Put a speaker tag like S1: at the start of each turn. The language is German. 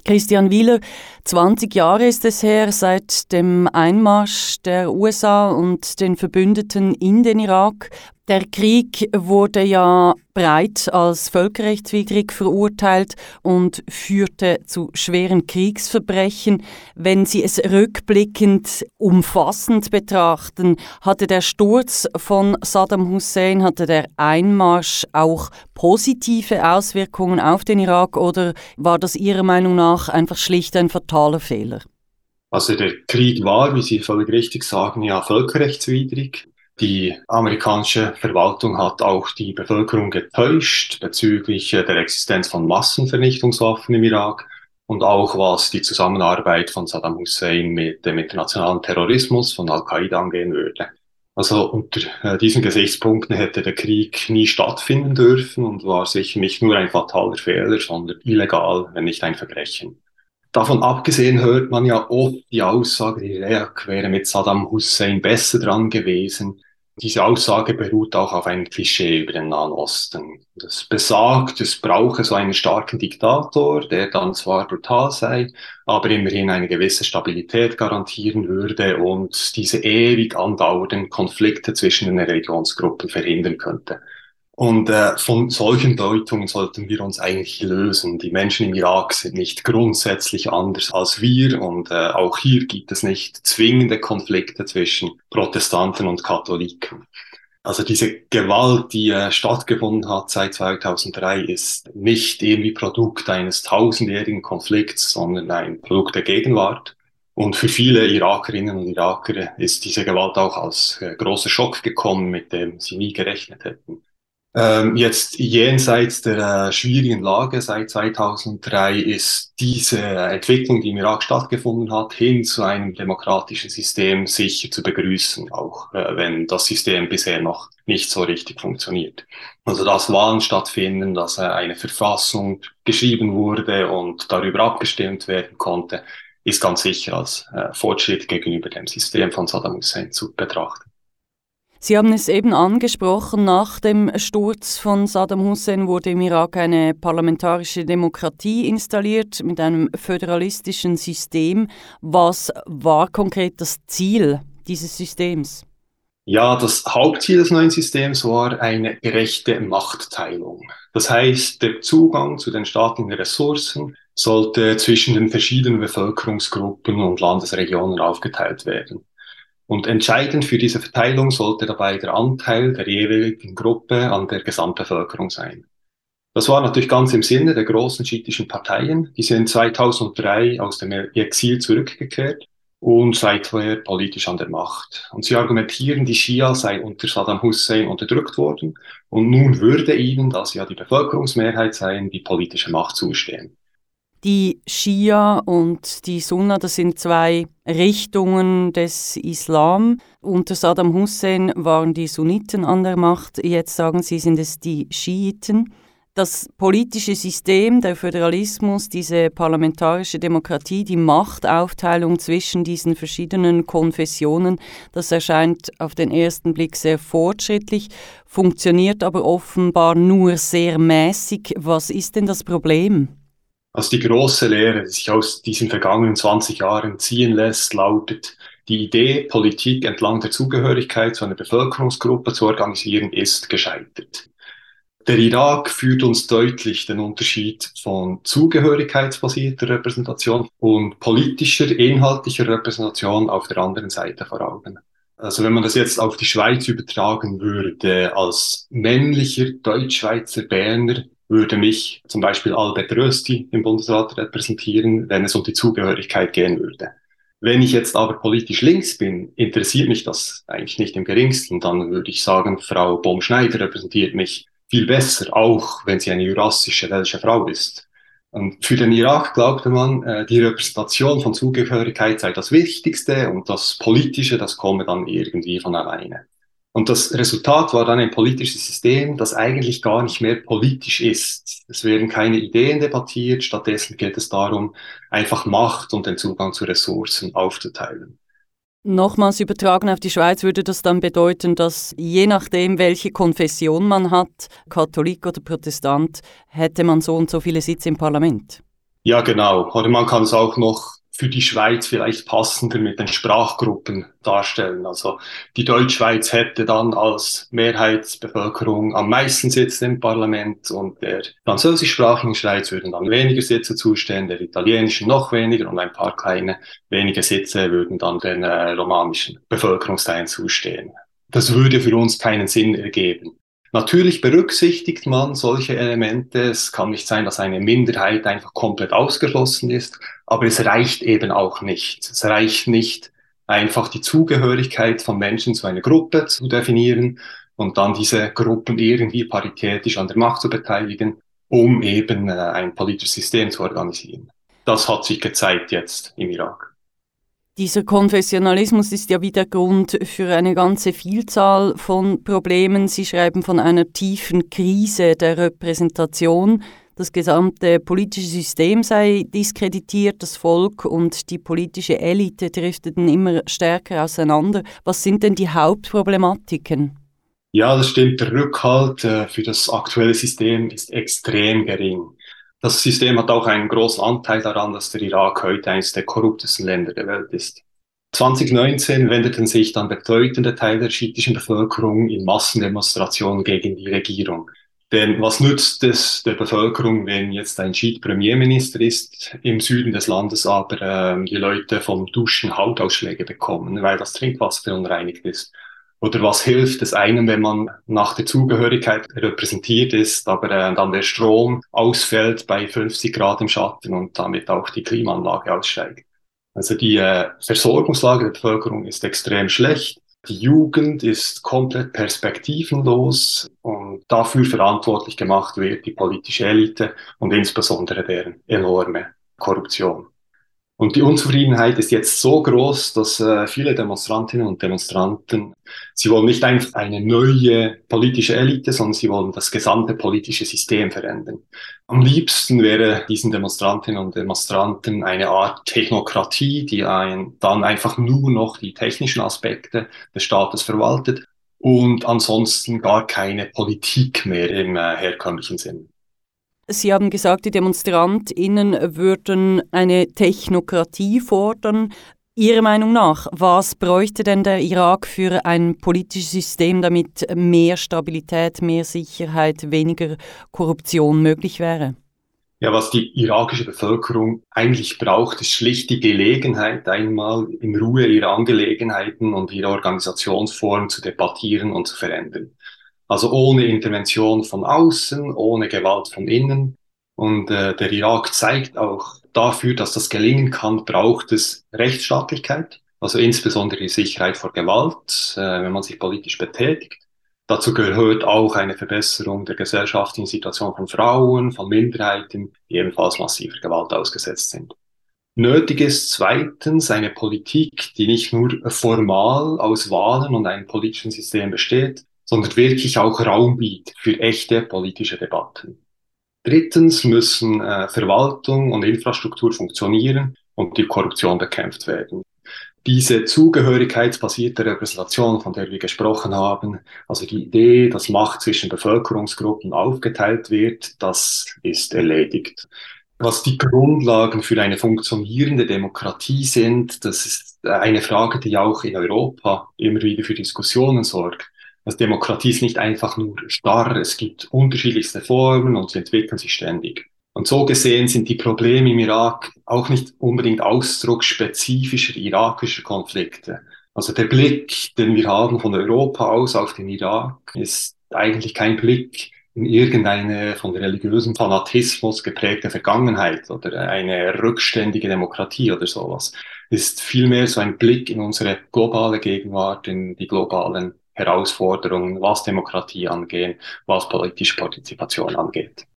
S1: Christian Wieler, 20 Jahre ist es her seit dem Einmarsch der USA und den Verbündeten in den Irak. Der Krieg wurde ja breit als völkerrechtswidrig verurteilt und führte zu schweren Kriegsverbrechen. Wenn Sie es rückblickend umfassend betrachten, hatte der Sturz von Saddam Hussein, hatte der Einmarsch auch positive Auswirkungen auf den Irak oder war das Ihrer Meinung nach einfach schlicht ein fataler Fehler?
S2: Also der Krieg war, wie Sie völlig richtig sagen, ja völkerrechtswidrig. Die amerikanische Verwaltung hat auch die Bevölkerung getäuscht bezüglich der Existenz von Massenvernichtungswaffen im Irak und auch was die Zusammenarbeit von Saddam Hussein mit dem internationalen Terrorismus von Al-Qaida angehen würde. Also unter diesen Gesichtspunkten hätte der Krieg nie stattfinden dürfen und war sicher nicht nur ein fataler Fehler, sondern illegal, wenn nicht ein Verbrechen. Davon abgesehen hört man ja oft die Aussage, der Irak wäre mit Saddam Hussein besser dran gewesen. Diese Aussage beruht auch auf einem Klischee über den Nahen Osten. Das besagt, es brauche so einen starken Diktator, der dann zwar brutal sei, aber immerhin eine gewisse Stabilität garantieren würde und diese ewig andauernden Konflikte zwischen den Religionsgruppen verhindern könnte. Und von solchen Deutungen sollten wir uns eigentlich lösen. Die Menschen im Irak sind nicht grundsätzlich anders als wir und auch hier gibt es nicht zwingende Konflikte zwischen Protestanten und Katholiken. Also diese Gewalt, die stattgefunden hat seit 2003, ist nicht irgendwie Produkt eines tausendjährigen Konflikts, sondern ein Produkt der Gegenwart. Und für viele Irakerinnen und Iraker ist diese Gewalt auch als großer Schock gekommen, mit dem sie nie gerechnet hätten. Jetzt jenseits der schwierigen Lage seit 2003 ist diese Entwicklung, die im Irak stattgefunden hat, hin zu einem demokratischen System sicher zu begrüßen, auch wenn das System bisher noch nicht so richtig funktioniert. Also dass Wahlen stattfinden, dass eine Verfassung geschrieben wurde und darüber abgestimmt werden konnte, ist ganz sicher als Fortschritt gegenüber dem System von Saddam Hussein zu betrachten.
S1: Sie haben es eben angesprochen, nach dem Sturz von Saddam Hussein wurde im Irak eine parlamentarische Demokratie installiert mit einem föderalistischen System. Was war konkret das Ziel dieses Systems?
S2: Ja, das Hauptziel des neuen Systems war eine gerechte Machtteilung. Das heißt, der Zugang zu den staatlichen Ressourcen sollte zwischen den verschiedenen Bevölkerungsgruppen und Landesregionen aufgeteilt werden. Und entscheidend für diese Verteilung sollte dabei der Anteil der jeweiligen Gruppe an der Gesamtbevölkerung sein. Das war natürlich ganz im Sinne der großen schiitischen Parteien. Die sind 2003 aus dem Exil zurückgekehrt und seither politisch an der Macht. Und sie argumentieren, die Schia sei unter Saddam Hussein unterdrückt worden und nun würde ihnen, da sie ja die Bevölkerungsmehrheit seien, die politische Macht zustehen.
S1: Die Schia und die Sunna, das sind zwei Richtungen des Islam. Unter Saddam Hussein waren die Sunniten an der Macht. Jetzt sagen Sie, sind es die Schiiten. Das politische System, der Föderalismus, diese parlamentarische Demokratie, die Machtaufteilung zwischen diesen verschiedenen Konfessionen, das erscheint auf den ersten Blick sehr fortschrittlich, funktioniert aber offenbar nur sehr mäßig. Was ist denn das Problem?
S2: Also die große Lehre, die sich aus diesen vergangenen 20 Jahren ziehen lässt, lautet, die Idee, Politik entlang der Zugehörigkeit zu einer Bevölkerungsgruppe zu organisieren, ist gescheitert. Der Irak führt uns deutlich den Unterschied von zugehörigkeitsbasierter Repräsentation und politischer, inhaltlicher Repräsentation auf der anderen Seite vor Augen. Also wenn man das jetzt auf die Schweiz übertragen würde, als männlicher Deutschschweizer Berner, würde mich zum Beispiel Albert Rösti im Bundesrat repräsentieren, wenn es um die Zugehörigkeit gehen würde. Wenn ich jetzt aber politisch links bin, interessiert mich das eigentlich nicht im geringsten. Dann würde ich sagen, Frau Bohm-Schneider repräsentiert mich viel besser, auch wenn sie eine jurassische welsche Frau ist. Und für den Irak glaubte man, die Repräsentation von Zugehörigkeit sei das Wichtigste und das Politische, das komme dann irgendwie von alleine. Und das Resultat war dann ein politisches System, das eigentlich gar nicht mehr politisch ist. Es werden keine Ideen debattiert, stattdessen geht es darum, einfach Macht und den Zugang zu Ressourcen aufzuteilen.
S1: Nochmals übertragen auf die Schweiz würde das dann bedeuten, dass je nachdem, welche Konfession man hat, Katholik oder Protestant, hätte man so und so viele Sitze im Parlament?
S2: Ja, genau. Oder man kann es auch noch für die Schweiz vielleicht passender mit den Sprachgruppen darstellen. Also die Deutschschweiz hätte dann als Mehrheitsbevölkerung am meisten Sitze im Parlament und der französischsprachigen Schweiz würden dann weniger Sitze zustehen, der italienischen noch weniger und ein paar kleine wenige Sitze würden dann den romanischen Bevölkerungsteilen zustehen. Das würde für uns keinen Sinn ergeben. Natürlich berücksichtigt man solche Elemente. Es kann nicht sein, dass eine Minderheit einfach komplett ausgeschlossen ist, aber es reicht eben auch nicht. Es reicht nicht, einfach die Zugehörigkeit von Menschen zu einer Gruppe zu definieren und dann diese Gruppen irgendwie paritätisch an der Macht zu beteiligen, um eben ein politisches System zu organisieren. Das hat sich gezeigt jetzt im Irak.
S1: Dieser Konfessionalismus ist ja wieder Grund für eine ganze Vielzahl von Problemen. Sie schreiben von einer tiefen Krise der Repräsentation. Das gesamte politische System sei diskreditiert, das Volk und die politische Elite drifteten immer stärker auseinander. Was sind denn die Hauptproblematiken?
S2: Ja, das stimmt. Der Rückhalt für das aktuelle System ist extrem gering. Das System hat auch einen großen Anteil daran, dass der Irak heute eines der korruptesten Länder der Welt ist. 2019 wendeten sich dann bedeutende Teile der schiitischen Bevölkerung in Massendemonstrationen gegen die Regierung. Denn was nützt es der Bevölkerung, wenn jetzt ein Schiit-Premierminister ist im Süden des Landes, aber die Leute vom Duschen Hautausschläge bekommen, weil das Trinkwasser verunreinigt ist? Oder was hilft es einem, wenn man nach der Zugehörigkeit repräsentiert ist, aber dann der Strom ausfällt bei 50 Grad im Schatten und damit auch die Klimaanlage aussteigt? Also die Versorgungslage der Bevölkerung ist extrem schlecht. Die Jugend ist komplett perspektivenlos und dafür verantwortlich gemacht wird die politische Elite und insbesondere deren enorme Korruption. Und die Unzufriedenheit ist jetzt so groß, dass viele Demonstrantinnen und Demonstranten, sie wollen nicht einfach eine neue politische Elite, sondern sie wollen das gesamte politische System verändern. Am liebsten wäre diesen Demonstrantinnen und Demonstranten eine Art Technokratie, die dann einfach nur noch die technischen Aspekte des Staates verwaltet und ansonsten gar keine Politik mehr im herkömmlichen Sinn.
S1: Sie haben gesagt, die DemonstrantInnen würden eine Technokratie fordern. Ihrer Meinung nach, was bräuchte denn der Irak für ein politisches System, damit mehr Stabilität, mehr Sicherheit, weniger Korruption möglich wäre?
S2: Ja, was die irakische Bevölkerung eigentlich braucht, ist schlicht die Gelegenheit, einmal in Ruhe ihre Angelegenheiten und ihre Organisationsform zu debattieren und zu verändern. Also ohne Intervention von außen, ohne Gewalt von innen. Und der Irak zeigt auch dafür, dass das gelingen kann, braucht es Rechtsstaatlichkeit, also insbesondere die Sicherheit vor Gewalt, wenn man sich politisch betätigt. Dazu gehört auch eine Verbesserung der gesellschaftlichen Situation von Frauen, von Minderheiten, die ebenfalls massiver Gewalt ausgesetzt sind. Nötig ist zweitens eine Politik, die nicht nur formal aus Wahlen und einem politischen System besteht, sondern wirklich auch Raum bietet für echte politische Debatten. Drittens müssen Verwaltung und Infrastruktur funktionieren und die Korruption bekämpft werden. Diese zugehörigkeitsbasierte Repräsentation, von der wir gesprochen haben, also die Idee, dass Macht zwischen Bevölkerungsgruppen aufgeteilt wird, das ist erledigt. Was die Grundlagen für eine funktionierende Demokratie sind, das ist eine Frage, die auch in Europa immer wieder für Diskussionen sorgt. Also Demokratie ist nicht einfach nur starr, es gibt unterschiedlichste Formen und sie entwickeln sich ständig. Und so gesehen sind die Probleme im Irak auch nicht unbedingt Ausdruck spezifischer irakischer Konflikte. Also der Blick, den wir haben von Europa aus auf den Irak, ist eigentlich kein Blick in irgendeine von religiösem Fanatismus geprägte Vergangenheit oder eine rückständige Demokratie oder sowas. Ist vielmehr so ein Blick in unsere globale Gegenwart, in die globalen Herausforderungen, was Demokratie angeht, was politische Partizipation angeht.